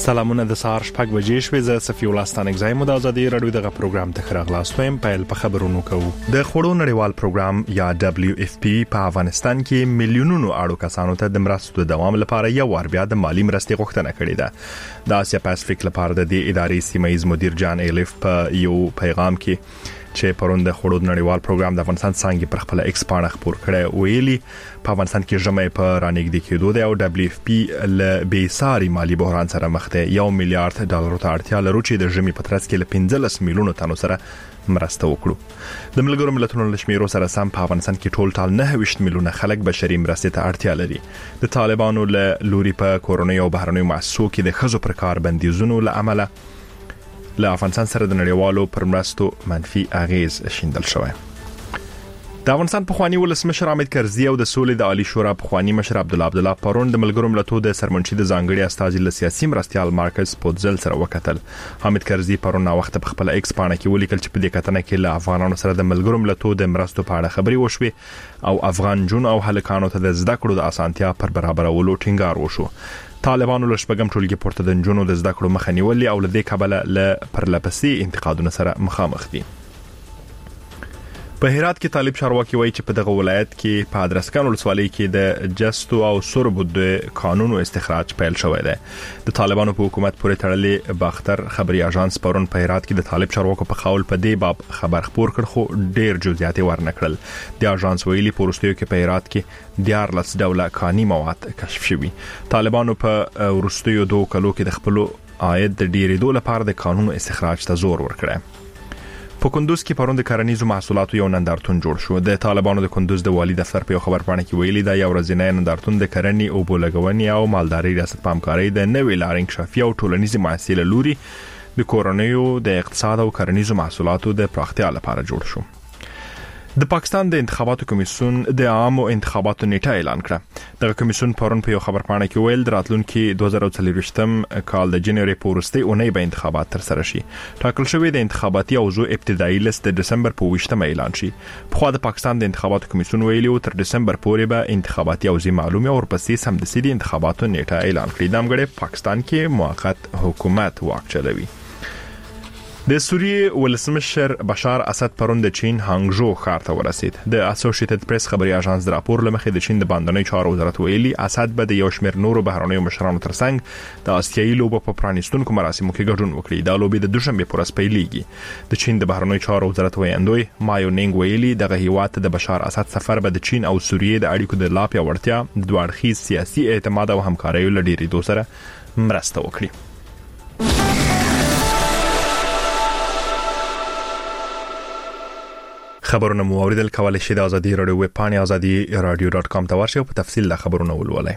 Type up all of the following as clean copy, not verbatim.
سلامونه د سهار شپږ بجې شوې. زه صفي الله ستانک زایم د ازادي رادیو دغه پروګرام ته خراغلاست ویم. پیل په خبرونو کوو. د خوړو نړیوال پروګرام یا WFP په افغانستان کې میلیونونو اړو کسانو ته د مرستو د دوام لپاره یو وار بیا د مالی مرستې غوښتنه کړې ده. د آسیا پاسفیک لپاره د دې ادارې سیمایي مدیر جان ایلیف په یو پیغام کې چې پرون د خوړو نړیوال پروګرام د افغانستان څنګه پر خپل ایکس پاڼه خبر کړی ویلي په افغانستان کې جمعې په رانګدې کېدو د WFP ل بیساري مالی بحران سره مخ ده. $1 میلیارډ ته اړتیا لري چې د جمعې په ترڅ کې ل 15 میلیونو تنو سره مرسته وکړو. د ملګرو ملتونو له شمیرو سره سم په افغانستان کې ټول 29 میلیونه خلک بشري مرستې ته اړتیا لري. د طالبانو له لوري په کورونی او بهرنیو مؤسسو کې د خزو پر کار بندیزونو له عمله له افغانستان سره د نړیوالو پر مرستو منفي اغیز شیندل شوی. د افغانستان پخوانی ولسمشر حامد کرزي او د سولې د عالی شورا پخوانی مشر عبدالله پرون د ملګرو ملتونو د سرمنشي د ځانګړي استازي له سیاسي مرستيال مارکس پوتزل سره وکتل. حامد کرزي پرون وخت په خپل ایکس پاڼه کې ولیکل چې په دې کتنه کې له افغانانو سره د ملګرو ملتونو د مرستو په اړه خبري وشوي او افغان جون او هلکانو ته د زده کړو د اسانتیا پر برابرولو ټینګار وشو. طالبانو له شپږم ټولګي پورته د جنونو د زده کړو مخه نیولې او له دې کبله له پرلپسې انتقادونو سره مخامخ دي. په هرات کې طالب چارواکي وایي چې په دغه ولایت کې په ادرسکان ولسوالۍ کې د جستو او سربو د قانونو استخراج پیل شوی دی. د طالبانو په حکومت پورې تړلې باختر خبري اژانس پرون په هرات کې د طالب چارواکو په خول په دې باب خبر خپور کړ خو ډېر جزئیات ورنکړل. د اژانس ویلي پورستیو کې په هرات کې 14 ډوله کاني مواد کشف شوي. طالبانو په ورستیو 2 کلو کې د خپل عاید د ډیرېدو لپاره د قانونو استخراج ته زور ورکړی. په کندوز کې پرون د کرنیزو محصولاتو یو نندارتون جوړ شو. د طالبانو د کندوز د والی دفتر په خبر پاڼه کې ویلي دا یو ورځنی نندارتون د کرنې او بولګونې او مالداري ریاست په همکارۍ د نوې لارنګ شافي او ټولنیزي محصول لوري د کورنیو د اقتصاد او کرنیزو محصولاتو د پراختیا لپاره جوړ شو. د پاکستان د انتخاباتو کمیسیون د عامو انتخاباتو نیټه اعلان کړه. دغه کمیسیون پرون په یو خبر پاڼه کې ویل راتلونکي 2024 کال د جنوري په وروستۍ اونۍ به انتخابات تر سره شي. ټاکل شوی د انتخاباتي اوضاع ابتدایي لیست د دسمبر په 20 اعلان شي. په خوا د پاکستان د انتخاباتو کمیسیون ویلي تر دسمبر پورې به انتخاباتي اوضاع معلومه او ورپسې سمدستي د انتخاباتو نیټه اعلان کړي. د امګړې پاکستان کې موقت حکومت واک چلوي. د سوریې ولسمشر بشار اسد پرون د چین هانګژو ښار ته ورسید. د اسوسییټډ پریس خبري اژانس د راپور لمخې د چین د باندنۍ چارو وزارت ویلي اسد به د یو شمېر نورو بهرنیو مشرانو ترڅنګ د آسیایي لوبو په پرانیستونکو مراسمو کې ګډون وکړي. دا لوبي د دوشنبه پر ورځ پیلېږي. د چین د بهرنیو چارو وزارت ویاندوی مایو نینګ ویلي دغه هیواد د بشار اسد سفر به د چین او سوریې د اړیکو د لا پیاوړتیا د دوړخیز سیاسي اعتماد او همکارۍ لړ سره مرسته وکړي. خبرونه مو اوریدل کولای شئ د ازادي رادیو ویب پاڼې azadi.radio.com ته ورشئ او په تفصیل د خبرونه ولولئ.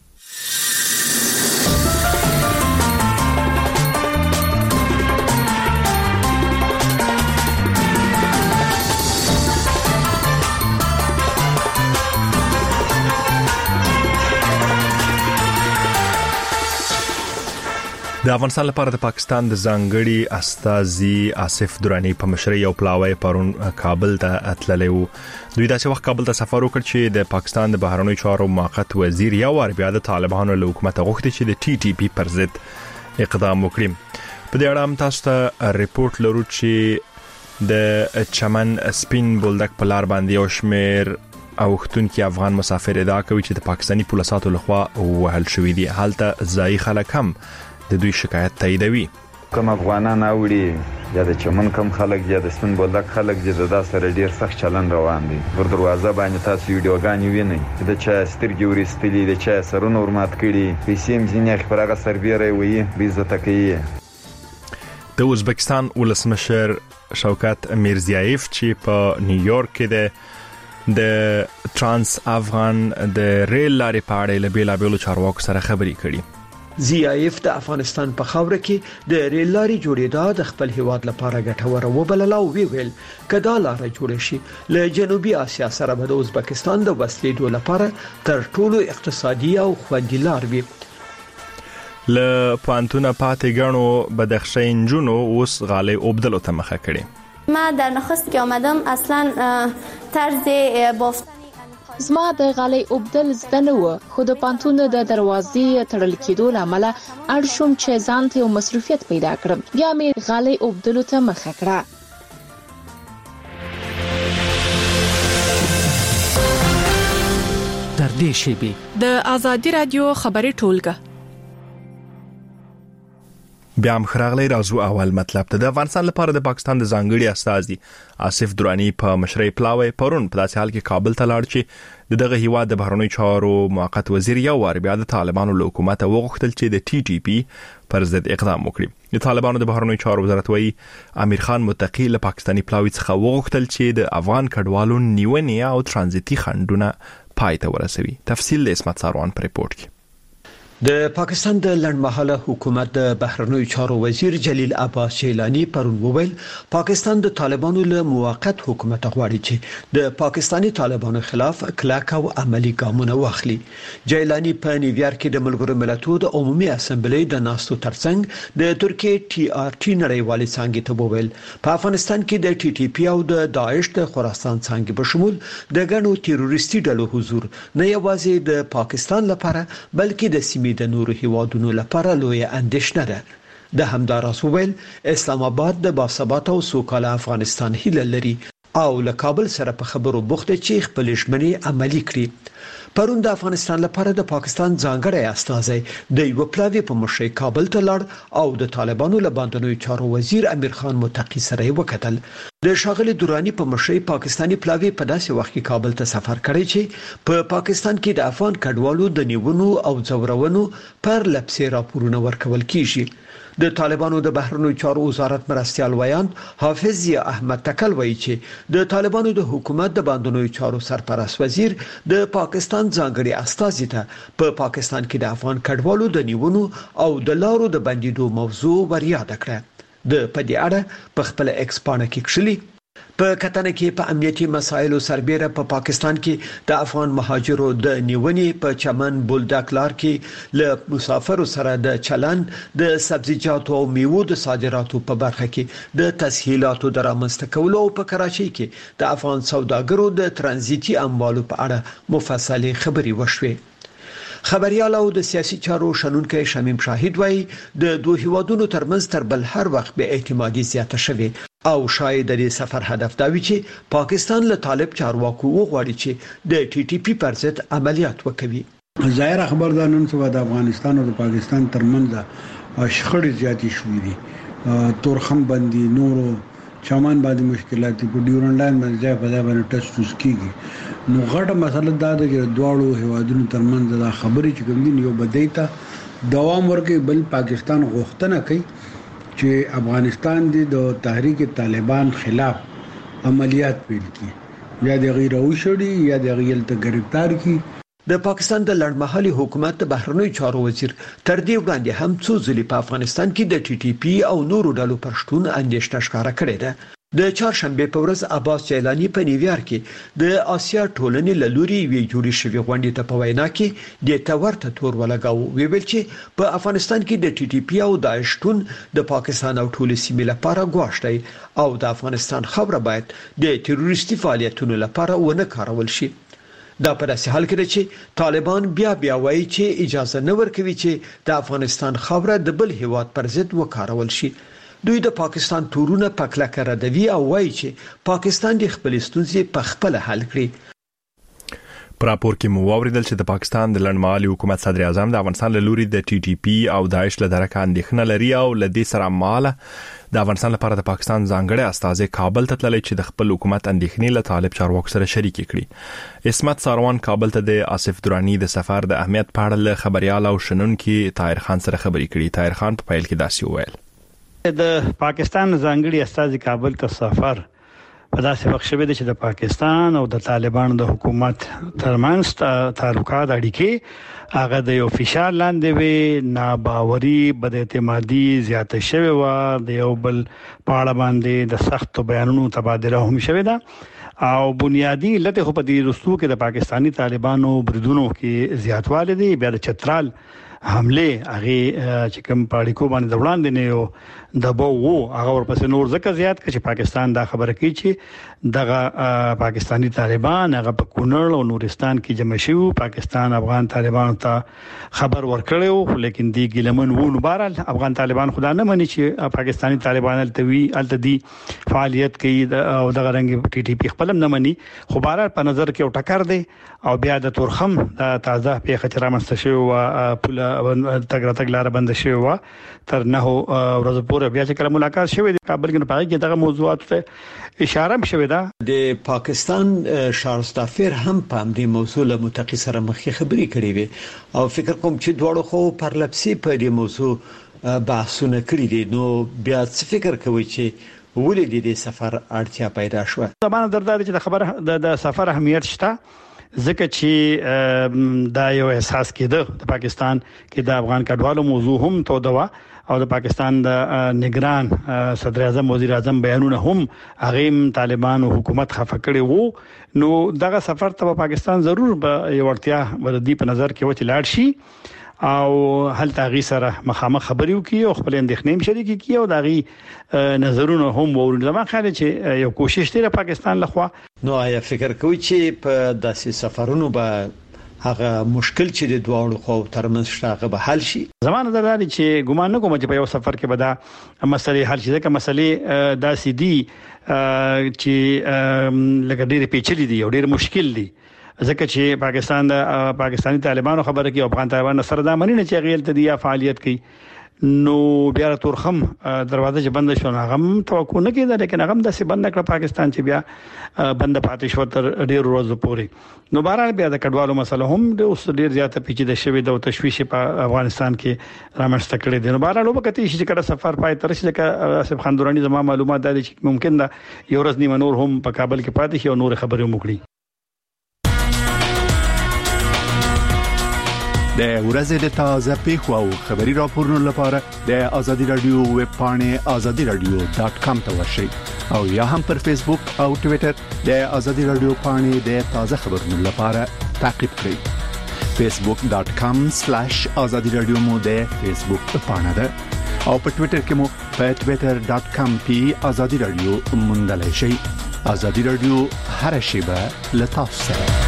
د افغانستان لپاره د پاکستان د ځانګړي استازي آصف درانی په مشرۍ یو پلاوی پرون کابل ته اتللی وو. دوی داسې وخت کابل ته سفر وکړ چې د پاکستان د بهرنیو چارو موقت وزیر یو وار بیا د طالبانو له حکومت غوښتي چې د TTP پر ضد اقدام وکړي. په دې اړه هم تاسو ته ریپورت لرو چې د چمن سپین بولدک په لار باندې یو شمېر اوختونکو افغان مسافر ادعا کوي چې د پاکستاني پولیسو لخوا وهل شوی دي. حالته ځای خلک هم د دوی شکایت تاییدوي. کوم افغانان اوړي یا د چمن کم خلک یا د سپین بولدک خلک د سره ډیر سخت چلن روان دي. پر دروازه باندې تاسو ویډیوګانې وینئ د چا سترګې ورستلې د چا سرونه ورمات کړي پیسې هم ځینې پر هغه سربیره وي بیزته کوي. د ازبکستان ولسمشر شوکت میرزیایف چې په نیویورک کې د ترانس افغان د ریل لارې په اړه له بیلابیلو چارواکو سره خبري کړي. زیایف د افغانستان په خاوره کې د ریل لارې جوړېدا د خپل هیواد لپاره ګټوره وبلله او ویل کدا لار جوړ شي له جنوبي اسیا سره به د ازبکستان د وسلې لپاره تر ټولو اقتصادي او خوندي لار وي. له پانتونه پاتې غنو بدخشین جنو اوس غالي اوبدلو ته مخه کړي. ما در نخست که آمدم اصلا طرز بافتن زما د غالۍ اوبدل زده نه و، خو د پانتون د دروازې تړل کېدو لامل اړ شوم چې ځان ته یو مصروفیت پیدا کړم. بیا مې غالۍ اوبدلو ته مخه کړه. تر دې شیبې د آزادي رادیو خبري ټولګه بیا هم خراغلی راځو اول مطلب ته. د افغانستان لپاره د پاکستان د ځانګړي استازي آصف درانی په مشرۍ پلاوی پرون په داسې حال کې کابل ته لاړ چې دغه هیواد د بهرنیو چارو موقت وزیر یو وار بیا د طالبانو له حکومت وغوښتل چې د ټي ټي پی پر ضد اقدام وکړي. د طالبانو د بهرنیو چارو وزارت وایي امیر خان متقی له پاکستاني پلاوی څخه وغوښتل چې د افغان کډوالو نیونې او ترانزیتي خنډونه پای ته ورسوي. تفصیل د اسمت ساروان پر ریپورت کې. د پاکستان د لړمحاله حکومت د بهرنیو چارو وزیر جلیل عباس جیلانی پرون وویل پاکستان د طالبانو له موقت حکومت غواړي چې د پاکستاني طالبانو خلاف کلک او عملی ګامونه واخلي. جیلانی په نیویارک کې د ملګرو ملتونو د عمومي اسمبلی د ناستو ترڅنګ د ترکیه ټي آر ټي نړیوالې څانګې ته وویل په افغانستان کې د ټي ټي پی او د داعش د خراسان څانګې په شمول د ګڼو تروریستي ډلو حضور نه یوازې د پاکستان لپاره بلکې د سیمې د نورو هیوادونو لپاره لوی اندېښنه ده. د همدارس ویل اسلام آباد د باثباته او سوکاله افغانستان هیله لري او له کابل سره په خبرو بوخت چې خپل ژمنې عملي کړي. پرون د افغانستان لپاره د پاکستان ځانګړی استازی د یو پلاوی په مشرۍ کابل ته لاړ او د طالبانو له باندنوي چارو وزیر امیر خان متقی سره وکتل. د شاغلي دورانی په مشرۍ پاکستانی پلاوی په داسې وخت کې کابل ته سفر کړی چې په پاکستان کې د افغان کډوالو د نیونو او ځورونو پر لپسې راپورونه ورکول کیږي. د طالبانو د بهرنیو چارو وزارت مرستيال ویان حافظ احمد تکل وایي چې د طالبانو د حکومت د باندنوي چارو سرپرست وزیر د پاکستان ځانګړي استازي ته په پاکستان کې د افغان کډوالو د نیونو او د لارو د بندیدو موضوع ورياده کړه. د پدې اړه په خپل ایکس پاڼه کې کښلي په کتنه کې په امنیتي مسایلو سربېره په پاکستان کې د افغان مهاجرو د نیونې په چمن بولډک لار کې له مسافرو سره د چلن د سبزیجاتو او میوو د صادراتو په برخه کې د تسهیلاتو د رامنځته کولو او په کراچۍ کې د افغان سوداګرو د ترانزیتي اموالو په اړه مفصلي خبري وشوي. خبريال او د سیاسي چارو شنونکو شمیم شاهد وایي د دوه هیوادونو ترمنځ تر بل هر وخت به اعتمادي زیاته شوه او شاید د سفر هدف دا وي چې پاکستان له طالب چارواکو وغواړي چې د ټي ټي پی پر ضد عملیات وکړي. ظاهر خبر ده نن سبا د افغانستان او د پاکستان ترمنځ شخړې زیاتې شوې دي. تورخم بندي نورو چمن باندې مشکلات په ډیورنډ لاین باندې ځای په ځای باندې ټسټوس کیږي. نو غټه مسله دا ده چې دواړو هیوادونو ترمنځ دا خبرې چې کوم دي یو بدایته دوام ورکړي بل پاکستان غوښتنه کوي چې افغانستان د تحریک طالبان خلاف عملیات پیل کړي یا د غیر اوشړي یا د غیر ته گرفتار کړي. د پاکستان د لړمحلي حکومت د بهرنیو چارو وزیر تر دې وړاندې هم څو ځلې په افغانستان کې د ټي ټي پی او نورو ډلو پر شتون اندېښنه ښکاره کړې ده. د چهارشنبه په ورځ عباس جیلانی په نیویارک کې د آسیا ټولنې لوري وی جوړی شوی غونډې ته په وینا کې د تورته تور ولګاو ویل چې په افغانستان کې د ټي ټي پی او داعش ټون د پاکستان او ټول سیمې لپاره غواړي او د افغانستان خبره باید د تروریستي فعالیتونو لپاره ونه کارول شي. دا په داسې حال کې چې طالبان بیا وایي چې اجازه نه ورکوي چې د افغانستان خبره د بل هیواد پر ضد وکارول شي. دوی د پاکستان تورونه په کلکه ردوي او وایي چې پاکستان د خپل ستونزې په خپل حل کړي. پر راپور کې مو واوریدل چې د پاکستان د لړمحالي حکومت صدر اعظم د افغانستان له لوري د ټي ټي پی او داعش له درکه اندېښنه لري او له دې سره ماله د افغانستان لپاره د پاکستان ځانګړي استازي کابل ته تللی چې د خپل حکومت اندېښنې له طالب چارواکو سره شریک کړي. اسمت ساروان کابل ته د آصف درانی د سفر د اهمیت په اړه له خبريال او شنونکو طاهر خان سره خبري کړي. طاهر خان په پیل کې داسې وویل د پاکستان ځانګړي استازي کابل ته سفر په داسې وخت شوه چې د پاکستان او د طالبانو د حکومت ترمنځ تعلقات اړیکې هغه د یو فشار لاندې وي ناباوري بد اعتمادي زیاته شوه و د یو بل پاړه باندې د سخت بیانونو تبادله هم شوه ده او بنیادی لته خو په دې رسو کې د پاکستانی طالبانو بریدونو کې زیاتوالی دی بیا د چترال حمله هغه چې کوم پاړیکو باندې وړاندې نه یو دبو وو هغه ورپسې نور ځکه زیات چې پاکستان دا خبره کوي چې دغه پاکستانی طالبان هغه په کونړ او نورستان کې جمع شوي پاکستان افغان طالبان ته خبر ورکړیو لیکن دی ګلمن وو نو بهر افغان طالبان خدا نه مني چې پاکستانی طالبان التدي فعالیت کوي او دغه رنګ ټي ټي پی خپل نه مني خو بهر په نظر کې ټکر دی او بیا د تورخم د تازه په خچرا مستشو او پوله تګلار بند شو تر نه ورځ پورې بیا چې کله ملاقات شوه د کابل کې په کې دغه موضوعات ته اشاره شوه ده د پاکستان شارستافر هم په دې موضوع له متقی سره مخکې خبرې کړې وي او فکر کوم چې دواړو خو پرلپسي په دې موضوع بحثونه کړی دي نو بیا څه فکر کوي چې ولې د سفر اړتیا پیدا شوه زمانه دردار چې د خبره د سفر اهمیت شته ځکه چې دا یو احساس کېده د پاکستان کې د افغان کډوالو موضوع هم تو دوا او د پاکستان د نگران صدر اعظم وزیر اعظم بیانونه هم هغه طالبان او حکومت خفه کړي وو نو دغه سفر ته پاکستان ضرور به یو ورتیا وردی په نظر کې وته لاړ شي او هل تغي سره مخامخ خبريو کی او خپل اندېښنې شریکي کی او دغه نظرونه هم ورول زما خیال چې یو کوشش دی پاکستان لخوا نو آیا فکر کوي چې په داسې سفرونو به هغه مشکل چې د دوه خو ترمنځ شته به حل شي زمانه درلاري چې ګومان نه کوم چې په یو سفر کې به دا مسلې حل شي ځکه مسلې داسې دي چې لکه ډېر پیچلې دي او ډېر مشکل دي ځکه چې پاکستان د پاکستانی طالبانو خبره کوي افغان طالبان سره دا مننه چې غیل تدیا فعالیت کوي نو بیا تورخم دروازه چې بند شو هغه توقع نه کیده لیکن هغه د سی بند کړ پاکستان چې بیا بند پاتې شو تر ډیر ورځې پورې نو بهرحال بیا د کډوالو مسله هم د اوس ډیر زیاته پیچیده شوې د تشویش په افغانستان کې رامنځته کړي دي نو بهرحال وبکتی چې کله سفر پای تر شي چې اسف خان دورانی زما معلومات دي چې ممکن دا یو ورځ نیمه نور هم په کابل کې پاتې شي او نور خبرې وکړي د ورځې د تازه پیښو او خبري راپورونو لپاره د ازادي رادیو ویب پاڼه azadiradio.com ته ورشئ او یا هم پر فیسبوک او ټوئیټر د ازادي رادیو پاڼه د تازه خبرونو لپاره تعقیب کړئ facebook.com/azadiradio مو د فیسبوک پاڼه ده او په ټوئیټر کې مو په twitter.com/azadiradio موندلای شئ ازادي رادیو هر شیبه لتاسو سره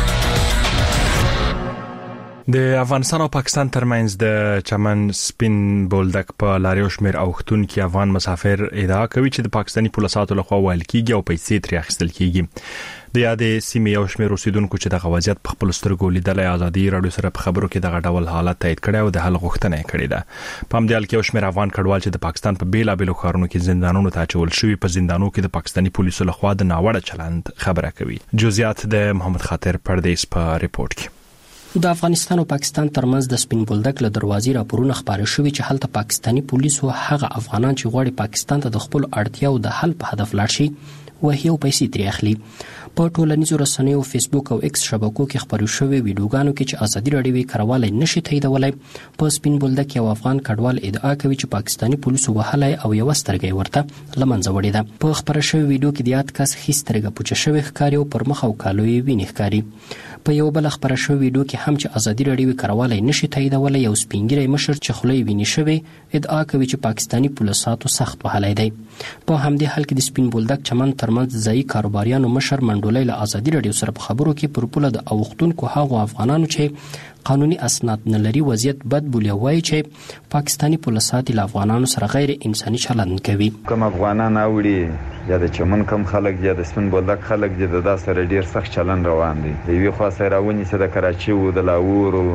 د افغانستان او پاکستان ترمنځ د چمن سپین بولدک په لاریو شمیر اوختون کې افغان مسافر ادعا کوي چې د پاکستانی پولیسو لخوا ویل کیږي او پیسې ترې اخیستل کیږي د یادې سیمې یو شمیر اوسیدونکو چې د غوازیت په خپل سترګو لیدل ازادي رادیو سره په خبرو کې دغه ډول حالت تایید کړي او د حل غوښتنه کړې ده په همدې حال کې یو شمیر افغان کډوال چې د پاکستان په بیلابېلو ښارونو کې زندانونو ته اچول شوی په زندانونو کې د پاکستانی پولیسو لخوا د ناوړه چلند خبره کوي جزئیات د محمد خاطر پردیس په ریپورت کې د افغانستان او پاکستان ترمنځ د سپین بولدک له دروازې راپورونه خبري شوي چې هلته پاکستانی پولیسو هغه افغانان چې غواړي پاکستان ته د خپل اړتیاو د حل په هدف لاړ شي وهي پیسې ترې اخلي په ټولنیزو رسنیو فیسبوک او ایکس شبکو کې خبري شوي ویډیوګانو کې چې ازادي رادیو کاروالای نشي تاییدولای په سپین بولدک یو افغان کډوال ادعا کوي چې پاکستانی پولیسو وهلای او یو سترګې ورته لمنځه وړي ده په خبره شوی ویډیو کې د یاد کس هیڅ پوچه شوی ښکاری او پر مخ او کالوي ویني ښکاری په یو بل خبره شوی ویډیو کې هم چې ازادي رادیو کاروالای نشي تاییدولای یو سپینګری مشر چې خلې ویني شوی ادعا کوي چې پاکستانی پولیسو سخت وهلای دی په همدې حال کې د سپین بولدک چمن ترمنځ ځای کاروباریانو مشر منډولای له ازادي رادیو سره په خبرو کې پر پوله د اوختونکو هغو افغانانو چې قانوني اسناد نه لري وضعیت بد بولی وایي چې پاکستانی پولیسو د افغانانو سره غیر انساني چلند کوي کوم افغانان اوړي یا د چمن کم خلک یا د سپین بولدک خلک د سره ډیر سخت چلند روان دي د یوې خوا سره راونی چې د کراچي او د لاهور او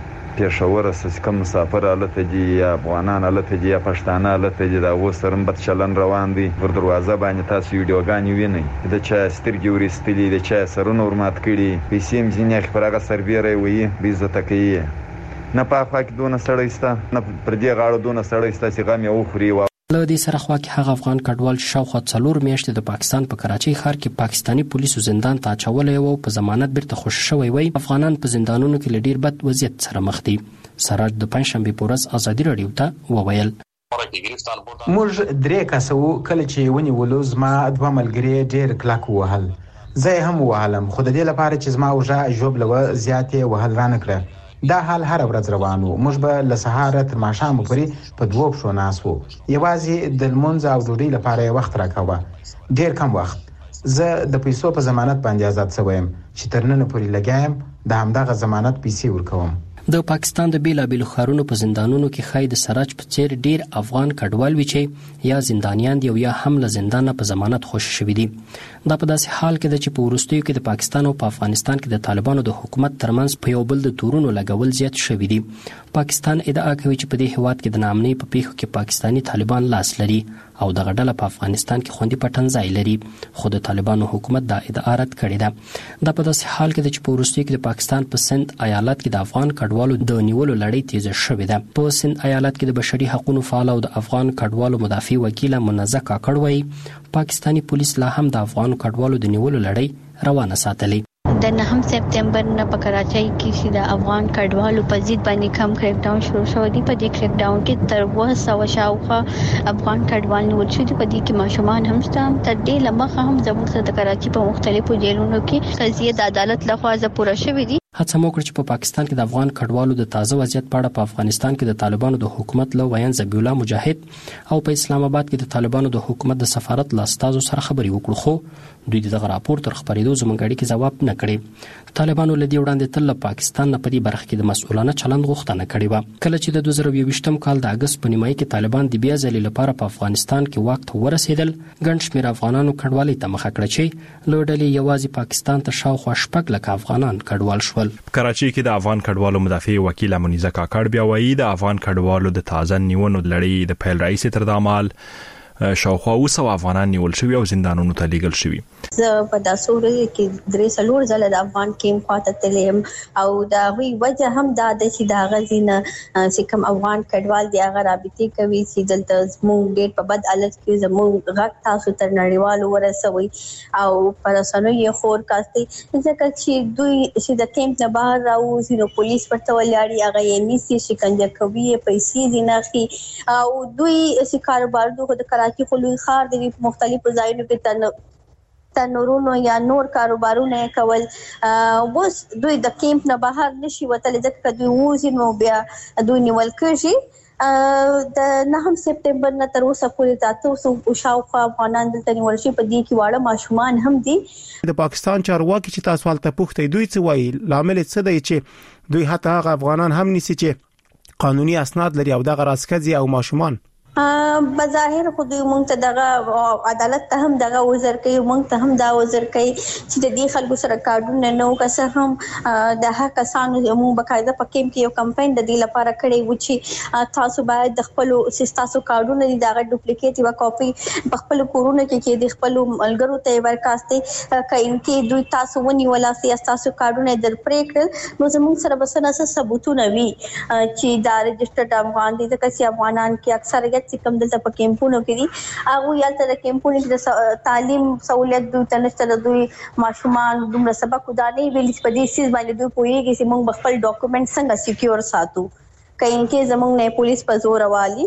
پېښور سره کوم مسافر الته دي یا افغانان الته دي یا پښتانه الته دي دا و سره بد چلند روان دي ور دروازه باندې تاسو ویډیوګان وینئ د چا سترګې ورستلي د چا سرونه ورمات کړي پیسې مزینه خبره سربېره وي بیزته کوي نه پاخه کې دونه سړیسته نه پر دې غاړو دونه سړیسته چې غم یو خوري له دې سره خوا کې هغه افغان کډوال شاوخوا 4 میاشتې د پاکستان په کراچۍ ښار کې پاکستانی پولیسو زندان ته اچولې او په ضمانت بیرته خوش شوی وي افغانان په زندانونو کې لډیر بد وضعیت سره مخ دي سراج د پنځشنبه په ورځ ازادي رادیو ته وویل موږ درې کسو کله چې ونی ولوز ما دوه ملګری ډیر کلاک وهل زه هم وهلم خو د دې لپاره چې زما اوجه جوب لو زیاتې وهل رانه کړ دا حال هر ورځ روان وو. موږ به له سهاره تر ماښامه پورې په دوو پښو ناست وو. یوازې د لمونځ او ډوډۍ لپاره یې وخت راکاوه، ډېر کم وخت. زه د پیسو په ضمانت باندې آزاد شوم چې تر نن پورې لګایم د همدغه ضمانت پیسې ورکوم. د پاکستان د بیلابیلو ښارونو په زندانونو کې خای د سراج په څیر ډیر افغان کډوال وي چې یا زندانیان دي او یا هم له زندانه په ضمانت خوشي شوي دي. دا په داسې حال کې ده چې په وروستیو کې د پاکستان او په افغانستان کې د طالبانو د حکومت ترمنځ په یو بل د تورونو لګول زیات شوي دي. پاکستان ادعا کوي چې په دې هیواد کې د ناامنۍ په پیښو کې پاکستانی طالبان لاس لري او دغه ډله په افغانستان کې خوندي پټن ځای لري، خو د طالبانو حکومت دا ادعا رد کړې ده. دا په داسې حال کې ده چې په وروستیو کې د پاکستان په سند ایالت کې د افغان کډوالو د نیولو لړۍ تیزه شوې ده. په سند ایالت کې د بشري حقوقو فعال او د افغان کډوالو مدافع وکیل منزه کاکړ وایي پاکستانی پولیس لا هم د افغان کډوالو د نیولو لړۍ روانه ساتلې. د 9 سپتمبر نه په کراچۍ کې چې د افغان کډوالو په ضد باندې کم کریک ډاون شروع شو دی. په دې کریک ډاون کې تر 200 شاوخوا افغان کډوال نیول شوي دي. په دې کې ماشومان هم شته. تر دې لمخه هم زموږ سره د کراچۍ په مختلفو جیلونو کې قضیه د عدالت لخوا پوره شوې دي. هڅه مو کړې چې په پاکستان کې د افغان کډوالو د تازه وضعیت په اړه په افغانستان کې د طالبانو د حکومت له ویان ذبیح الله مجاهد او په اسلام آباد کې د طالبانو د حکومت د سفارت له استازو سره خبرې وکړو، خو دوی دغه راپور تر خبرېدو زموږ اړیکې ځواب نه کړي. طالبانو له دې وړاندې تل له پاکستان نه په دې برخه کې د مسؤلانه چلند غوښتنه کړې وه. کله چې د 2022 کال د اگست په نیمایي کې طالبان د بیا ځلې لپاره په افغانستان کې واک ته ورسېدل، ګڼ شمېر افغانانو کډوالۍ ته مخه کړه چې له ډلې یوازې پاکستان ته شاوخوا 6 لک افغانان کډوال شول. کراچۍ کې د افغان کډوالو مدافع وکیل منیزه کاکړ بیا وایي د افغان کډوالو د تازه نیونو لړۍ د پیل رئیس تر دمال شاوخوا 200 افغانان نیول شوي او زندانونو ته لیږل شوي. زه په داسو ورځو کې 3 ځله د افغان کیمپ خواته تلم او دا وی وجه هم دا د چې دا غزینه چې کوم افغان کډوال دی هغه رابطې کوي چې دلته زموږ ډېر په بد حالت کې زموږ غږ تاسو تر نړیوالو ورسوي او پر اسانو یې خور کاستي ځکه چې دوی چې د کیمپ نه بهر راوځي نو پولیس ورته ولاړی هغه یې نیسي شکنجه کوي پیسې دي نه او دوی چې کاروبار دوی د کراچۍ خلوی خار د مختلفو ځایونو کې تنورونو یا نور کاروبارونه کول. اوس دوی د کیمپ نه بهر نشي وتلی ځکه دوی وځي نو بیا دوی نیول کېږي. د 9 سپتمبر نه تر اوسه پورې 300 شاوخوا افغانان دلته نیول شوي، په دې کې واړه ماشومان هم دي. د پاکستان چارواکي چې تاسو هلته پوښتې دوی څه وایي لامل څه دی چې دوی حتی هغه افغانان هم نیسي چې قانوني اسناد لري او دغه راسکځي او ماشومان بظاهر خو دوی مونږ ته دغه عدالت ته هم دغه وزر کوي، مونږ ته هم دا وزر کوي چې د دې خلکو سره کارډونه نو که هم د هغه کسانو مونږ بقاعده په کیمپ کې یو کمپاین د دې لپاره کړی و چې تاسو باید د خپل تاسو کارډونه دي دغه ډوپلیکیټ یا کاپي په خپل کورونه کې د خپل ملګرو ته ورکاستي کین کې دوی تاسو ونی ولا تاسو کارډونه در پرې کړل نو زموږ سره بسنه ثبوتونه وي چې دا رجسټرډ افغان دي ځکه چې افغانان کې اکثر چې کوم دلته په کیمپونو کې دي هغه یالته د کیمپونو کې د تعلیم سہولت دوی تنشته د دوی ماشومان دومره سبق ودانې ویل په دې سیس باندې دوی پوهیږي چې موږ خپل ډاکومېنټ څنګه سکیور ساتو کین کې زموږ نه پولیس په زور والی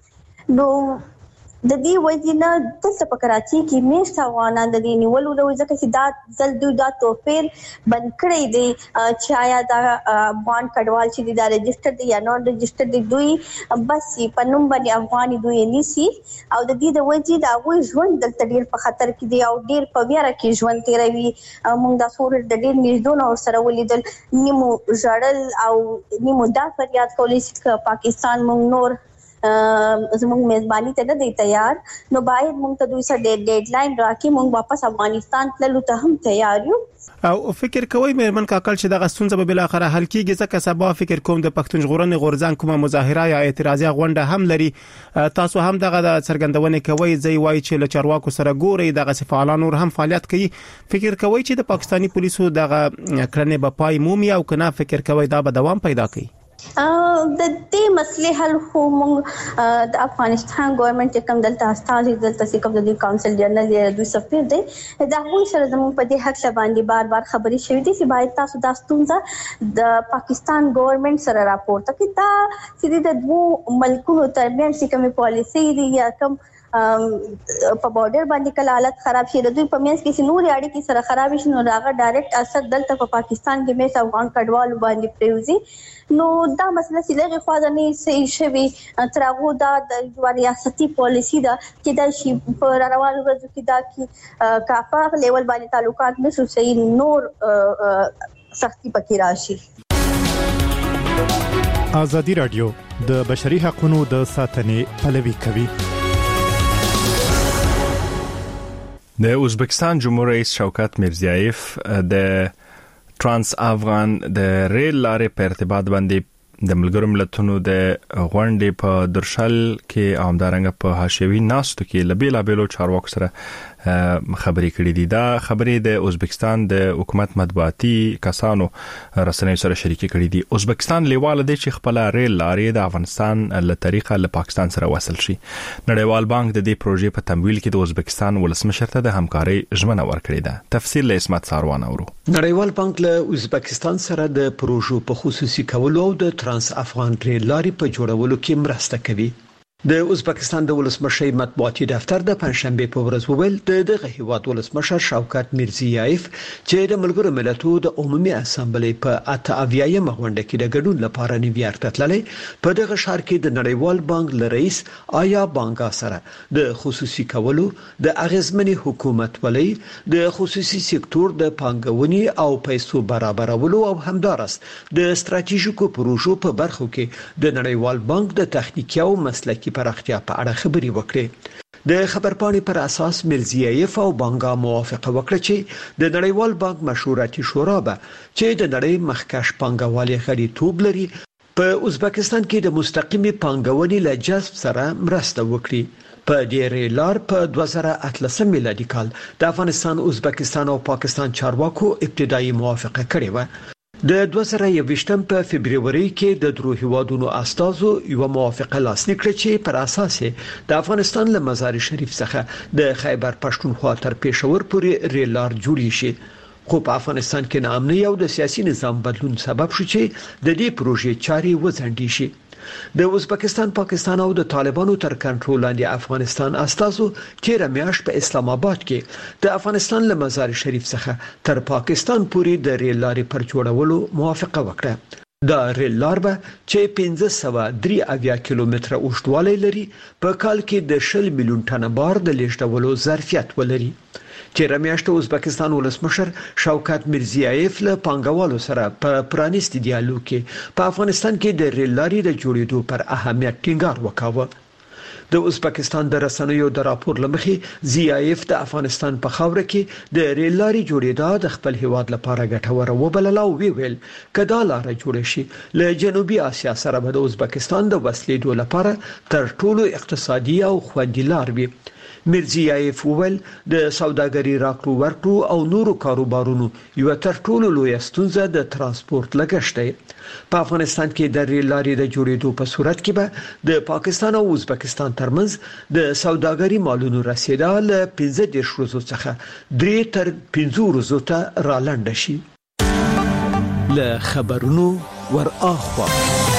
نو د دې وجنه دلته په کراچۍ کې میشت افغانان د دې نیولو د ځکه چې دا ځل دوی دا توفیر بند کړی دی چې آیا دا افغان کډوال چې دا رجسټر دی یا نون رجسټر دی دوی بس په نوم باندې افغاني دوی نیسی او د دې د وجې دا وایي ژوند دلته ډیر په خطر کې دی او ډیر په ویره کې ژوند تیروي. موږ دا سور د ډیر نږدې نور سره ولیدل نیمو ژړل او نیمو دا فریاد کولی چې پاکستان موږ نور زموږ میزبانی ته نه دی تیار نو باید موږ ته دوی سره ډیډلاین راکړي موږ واپس افغانستان تللو ته هم تیار یو. او فکر کوي مېرمن کاکل چې دغه ستونزه به بل اخره حل کیږي ځکه سبا فکر کوم د پښتون ژغورنې غورځنګ کومه مظاهره یا اعتراضي غونډه هم لري تاسو هم دغه د څرګندونې کوي ځای وای چې له چارواکو سره ګوري دغه فعالان نور هم فعالیت کوي فکر کوي چې د پاکستانی پولیسو دغه کړنې به پای مومي او کنه فکر کوي دا به دوام پیدا کوي. د دې مسلې حل خو موږ د افغانستان ګورنمنت کوم دلته استاد دلته کوم د کونسل جنرال یا دوی سفیر دی دا هغوی سره زموږ په دې حق باندې بار بار خبرې شوې دي چې باید تاسو دا ستونزه د پاکستان ګورنمنت سره راپورته کړئ دا چې د دوه ملکونو ترمنځ کومه پالیسي دی یا کوم په بارډر باندې کله حالت خراب شي د دوی په منځ کې نور اړیکې سره خراب شي نو راغه ډایرکټ اثر دلته په پاکستان کې مې افغان کډوالو باندې پریوزي نو دا مسله چې لږه خواځنی صحیح شوی ترغه دا د ریاستي پالیسی دا چې د شی په روانو ورځو کې دا کې کافه لیول باندې تعلقات نشو صحیح نور سختي پکې راشي. ازادي رادیو د بشري حقوقو د ساتنې پلوي کوي. د ازبکستان جمهور رئیس شوکت میرزیایف د ترانس افغان د ریل لارې په ارتباط باندې د ملګرو ملتونو د غونډې په درشل کې همدارنګه په حاشیوي ناستو کې لبیلا بیلو چارواکو سره خبرې کړې دي. دا خبرې د ازبکستان د حکومت مطبوعاتي کسانو رسنیو سره شریکې کړې دي. ازبکستان لیواله دی چې خپل ریل لارې د افغانستان له طریقه له پاکستان سره وصل شي. نړیوال بانک د دې پروژې په تمویل کې د ازبکستان ولسمشر ته د همکارۍ ژمنه ورکړې ده. تفصیل له اسمت ساروان اورو. نړیوال بانک له ازبکستان سره د پروژو په خصوصي کولو او د ترانس افغان ریل لارې په جوړولو کې مرسته کوي. د ازبکستان د ولسمشر مطبوعاتي دفتر د پنځشنبه په ورځ وویل دغه هیواد ولسمشر شوکت میرزیایف چې د ملګرو ملتونو د عمومي اسامبلې په 88 غونډه کې د ګډون لپاره نیویارک ته تللی په دغه ښار کې د نړیوال بانک رئیس آیا بانګا سره د خصوصي کولو د اغیزمنې حکومت ولې د خصوصي سکتور د پانګونې او پیسو برابرولو او همدارس د ستراتیژیکو پروژو په برخو کې د نړیوال بانک د تخنیکی او مسلکي پراختیا په اړه خبري وکړي. د خبرپاڼې پر اساس میرزیایف او بانګا موافقه وکړه چې د نړیوال بانک مشورتي شورا به چې د نړۍ مخکښ پانګوالي غړیتوب لري په ازبکستان کې د مستقیمي پانګونې له جذب سره مرسته وکړي. په دې ریلار په 2018 میلادي کال د افغانستان، ازبکستان او پاکستان چارواکو ابتدایي موافقه کړې و. د 2021 په فبرवरी کې د درو هیوادونو استازو یو موافقه لاسلیک کړه چې پر اساس د افغانستان له مزار شریف څخه د خیبر پښتونخوا تر پېښور پورې ریلار جوړی شي. خو په افغانستان کې ناامنۍ او د سیاسي نظام بدلون سبب شو چې د دې پروژې چاري وځنډي شي. د ازبکستان، پاکستان او د طالبانو تر کنټرول لاندې افغانستان استازو تیر میاشت په اسلام آباد کې د افغانستان له مزار شریف څخه تر پاکستان پورې د ریل لارې پر جوړولو موافقه وکړه. دا ریل لار به چې 1583 کیلومتره اوږدوالی لري په کال کې د 10 میلیون ټن بار د لیږدولو ظرفیت ولري. چې رمیاشت ازبکستان ولسمشر شوکت میرزیایف له پانګوالو سره په پرانیستي ډیالوګ کې په افغانستان کې د ریل لارې د جوړېدو پر اهمیت ټینګار وکاوه. د ازبکستان د رسنیو د راپور لمخې زیایف د افغانستان په خاوره کې د ریل لارې جوړېدا د خپل هیواد لپاره ګټوره وبلله او ویل کدا لار جوړ شي له جنوبي اسیا سره به د ازبکستان د وسلېدو لپاره تر ټولو اقتصادي او خوندي لار وي. میرزیایف وویل د سوداګرۍ راکړو ورکړو او نورو کاروبارونو یو تر ټولو لوی ستونزه د ترانسپورت لګښت دی. په افغانستان کې د ریل لارې د جوړېدو په صورت کې به د پاکستان او ازبکستان ترمنځ د سوداګرۍ مالونو رسیدا له 15 ورځو څخه 3 تر 15 ورځو ته رالنډ شي. له خبرونو ور اخوا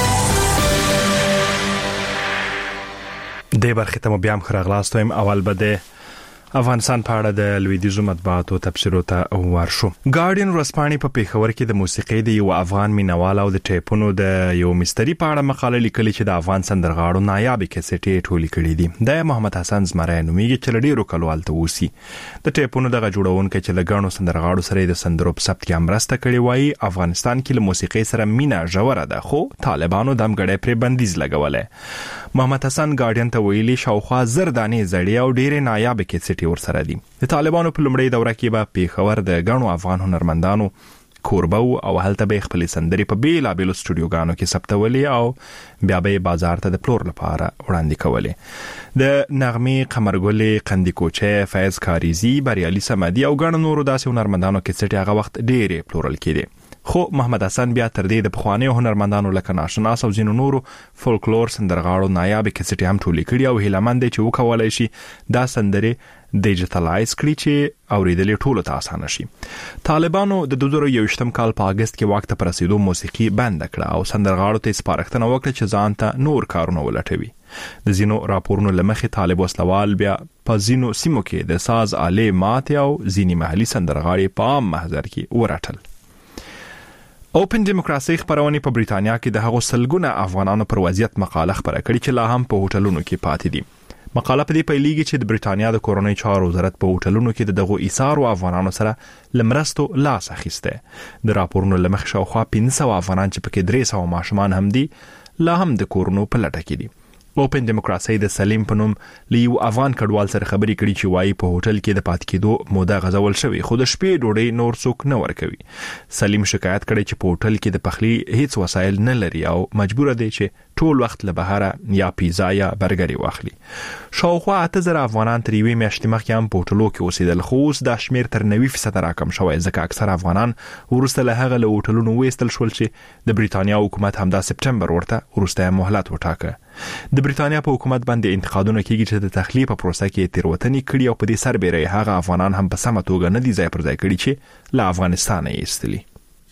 د برخه ته بیا هم خراغلاستم. اول بده افغانستان په اړه د لویدیزو مطبوعاتو تبصرو ته ورشو. ګارډین ورځپاڼې په پیښور کې د موسیقۍ د یو افغان مینوال او د ټیپونو د یو مستری په اړه مقاله لیکلې چې د افغان سندرغاړو نایابه کیسټې ټولې کړې دي. د محمد حسن زمری نومیږي چې ډیرو کلوالته وسی د ټیپونو د جوړونکو چې لګانو سندرغاړو سره د سندرو په ثبت کې امرسته کړې وایي افغانستان کې له موسیقۍ سره مینا ژوره ده خو طالبانو دم غړې پر بندیز لګولې. محمد حسن ګارډین ته ویلي شاوخوا زردانې زړې او ډیره نایابه کیسټې ورسره دي. د طالبانو په لومړۍ دوره کې به پیښور د غنو افغان هنرمندانو کوربو او هلته به خپل سندري په بیلا بیلو سټوډیوګانو کې ثبتولې او بیا به بازار ته د پلور لپاره وړاندې کولې. د نغمې قمرګل قندیکوچه، فیض کاریزی، بریالي سمدی او غن نورو داسې هنرمندانو کې چې هغه وخت ډېرې پلورل کېدي. خو محمد حسن بیا تر دې د پخوانیو هنرمندانو لکه ناشناس او ځینو نورو فولکلور سندرغاړو نایاب کیسټ هم ټولې کړي او هیلمند چې وکولای شي دا سندري ډیجیټلایز کړي چې اوریدل ټولو ته اسانه شي. طالبانو د 2021 کال په اگست کې وخت پر رسیدو موسیقي بند کړه او سندرغاړو ته سپارښتنه وکړه چې ځان ته نور کارونه ولټوي. د ځینو راپورونو لمخې طالب وسلوال بیا په ځینو سیمو کې د ساز آلې ماتې او ځینی محلي سندرغاړي په عام محضر کې ورټل. اوپن دیموکراسي خبرونه په بریتانیا کې د هغو سلګونه افغانانو پر وضعیت مقاله خبره کړې چې لا هم په هوټلونو کې پاتې دي. مقاله په دې پیلېږي چې د بریتانیا د کورونی چارو وزارت په هوټلونو کې دغه ایثار او افغانانو سره لمرستو لاس اخیسته. د راپورونو لمخ شاوخوا 500 افغانان چې پکې 300 ماشومان هم دي لا هم د کورونو په لټه کې دي. اوپن دیموکراسي د سلیم په نوم لیو افغان کډوال سره خبرې کړي چې وايي په هوټل کې د پات کېدو موده غزول شوی خو د شپې ډوډۍ نور څوک نه ورکوي. سلیم شکایت کړي چې په هوټل کې د پخلي هیڅ وسایل نه لري او مجبور دي چې ټول وخت له بهره یا پیزا یا برګر واخلي. شاوخوا 8000 افغانان تر یوې میاشتې مخکې هم په هوټلو کې اوسېدل خو اوس دا شمیر تر 90% راکم شوی ځکه اکثر افغانان ورسته له هغه له هوټلونو وېستل شول چې د بریتانیا حکومت همدا سپټمبر ورته ورسته مهلت وټاکه. د بریتانیا په حکومت باندې انتقادونه کیږي چې د تخلیه په پروسه کې تیروتنې کړي او په دې سربېره هغه افغانان هم په سمه توګه نه دي ځای پر ځای کړي چې له افغانستان یې ایستلي.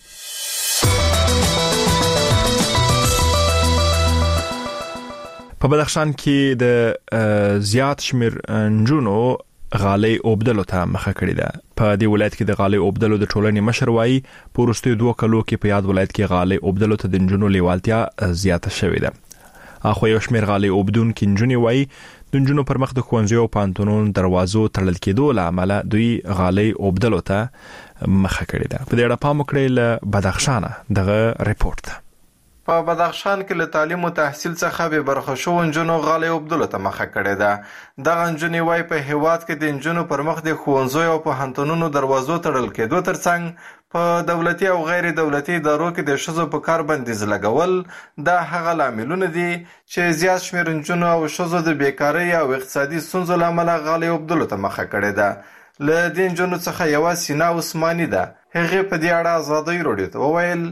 په بدخشان کې د زیات شمیر نجونو غالۍ اوبدلو ته مخه کړې ده. په دې ولایت کې د غالۍ اوبدلو د ټولنې مشر وایي په وروستیو 2 کلو کې په یاد ولایت کې غالۍ اوبدلو ته د نجونو لیوالتیا زیاته شوې ده. اخو یو شمیر غالۍ اوبدون کې نجونې وایي د نجونو پر مخ د ښوونځیو او پانتونونو دروازو تړل کېدو له امله دوی غالۍ اوبدلو ته مخه کړې ده. په دې اړه پام وکړئ له بدخشان دغه ریپورت. په بدخشان کې له تعلیم او تحصیل څخه به برخه شو نجونو غالۍ اوبدلو ته مخه کړې ده. دغه نجونې وایي په هیواد کې د نجونو پر مخ د ښوونځیو او پوهنتونونو دروازو تړل کېدو ترڅنګ په دولتي او غیر دولتي ادارو کې د ښځو په کار بندیز لګول دا هغه لاملونه دي چې زیات شمېر نجونو او ښځو د بیکارۍ او اقتصادي ستونزو له امله غالۍ اوبدلو ته مخه کړې ده. له دې نجونو څخه یوه سینا عثماني ده. هغې په دې اړه ازادۍ راډیو ته وویل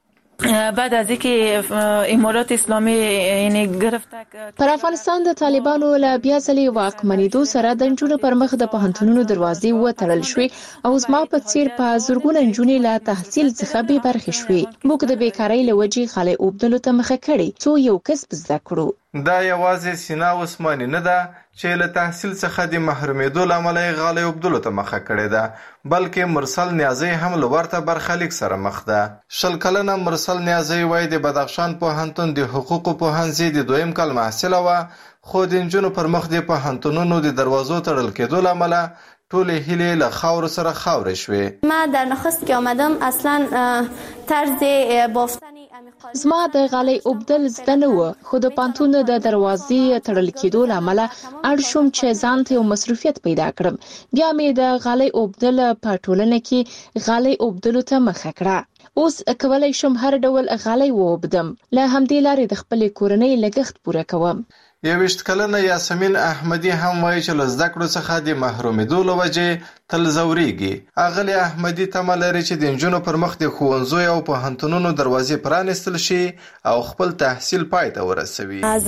بعد از اینکه امارات اسلامی یعنی گرفته پر افغانستان د طالبانو له بیا ځلې واکمنېدو سره د نجونو پر مخ د پوهنتونونو دروازې وتړل شوې او زما په څیر په زورګونه نجونې له تحصیل څخه بې برخې شوې. موږ د بیکارۍ له وجې غالۍ اوبدلو ته مخه کړې څو یو کسب زده کړو. دا یوازې سینا عثماني نه ده چې له تحصیل څخه د محرومېدو له امله یې غالۍ اوبدلو ته مخه کړې ده بلکې مرسل نیازی هم له ورته برخلیک سره مخ ده. 20 کلنه مرسل نیازی وایي د بدخشان پوهنتون د حقوقو پوهنځي د 2م کال محصله وه خو د نجونو پر مخ د پوهنتونونو د دروازو تړل کېدو له امله ټولې هیلې له خاورو سره خاورې شوې. ما در نخست که آمدم اصلا طرز بافتن زما د غالۍ اوبدل زده نه و خو د پانتون د دروازې تړل کېدو له امله اړ شوم چې ځان ته یو مصروفیت پیدا کړم. بیا مې د غالۍ اوبدل په ټولنه کې غالۍ اوبدلو ته مخه کړه. اوس کولای شم هر ډول غالۍ ووبدم. له همدې لارې د خپلې کورنۍ لګښت پوره کوم. 21 کلنه یاسمین احمدی هم وایي چې له زده کړو څخه د محرومېدو له وجې تل ځورېږي. اغلې احمدی تمه لري چې د نجونو پر مخ د ښوونځیو او پوهنتونونو دروازې پرانیستل شي او خپل تحصیل پای ته ورسوي. از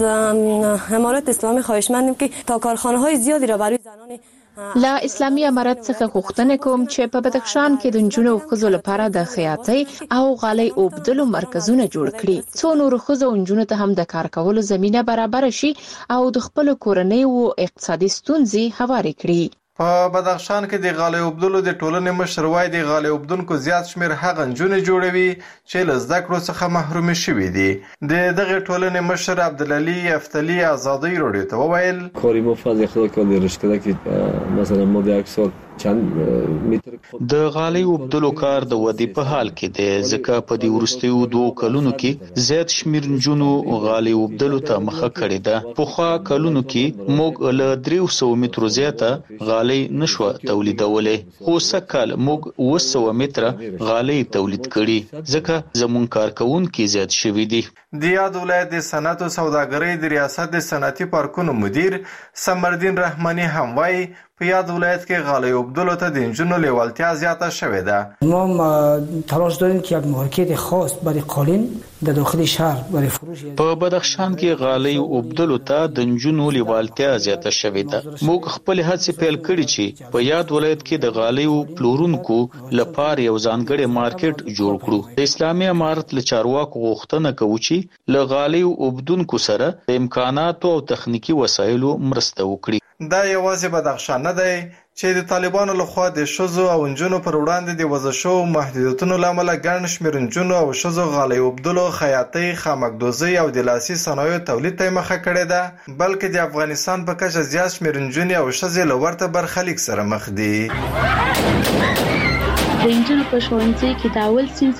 امارات اسلامی خواهشمندیم که تا کارخانه‌های زیادی را برای زنان لا اسلامي امارت څخه غوښتنه کوم چې په بدخشان کې د نجونو او ښځو لپاره د خیاطۍ او غالۍ اوبدلو مرکزونه جوړ کړي څو نور ښځو او نجونو ته هم د کار کولو زمينه برابر شي او د خپل کورنۍ او اقتصادي ستونزې هواري کړي. په بدخشان کې د غالۍ اوبدلو د ټولنې مشر وایي د غالۍ اوبدونکو زیات شمېر هغه نجونې جوړوي چې له زده کړو څخه محرومې شوي دي. د دغه ټولنې مشر عبدالعلي افتلي ازادۍ راډیو ته وویل کاری ما فضل خدا که درش کده که مثلا ما د یک سال چند متر د غالۍ اوبدلو کار د ودې په حال کې دی ځکه په دې وروستیو 2 کلونو کې زیات شمیر نجونو غالۍ اوبدلو ته مخه کړې ده. په خوا کلونو کې موږ له 300 مترو زیاته غالۍ نشو تولیدولې خو سکهال موږ 200 متره غالۍ تولید کړي ځکه زمون کارکونکو زیات شوي دي. د یاد ولایت د صنعت او سوداګرۍ د ریاست د صنعتي پارکونو مدیر سمردین رحماني هم وایي په یاد ولایت کې غالۍ اوبدلو ته د انجونو لیوالتیا زیاته شوې ده. ما تلاش داریم که یک مارکت خاص برای قالین در داخل شهر برای فروش. په بدخشان کې غالۍ اوبدلو ته د انجونو لیوالتیا زیاته شوې ده. موږ خپل هڅې پیل کړې چې په یاد ولایت کې د غالیو پلورونکو لپاره یو ځانګړی مارکیټ جوړ کړو. د اسلامي امارت له چارواکو غوښتنه کوي چې له غالیو اوبدونکو سره د امکاناتو او تخنیکی وسایلو مرسته وکړي. دا یوازې بدخشان نه دی چې د طالبانو لخوا د ښځو او نجونو پر وړاندې د وضع شوو محدودیتونو له امله ګڼ شمېر نجونو او ښځو غالۍ اوبدلو، خیاطۍ، خامکدوزۍ او د لاسي صنایعو تولید ته مخه کړې ده، بلکې د افغانستان په کچه زیات شمېر نجونې او ښځې له ورته برخلیک سره مخ دي. د نجونو په ښوونځي کې د اول صنف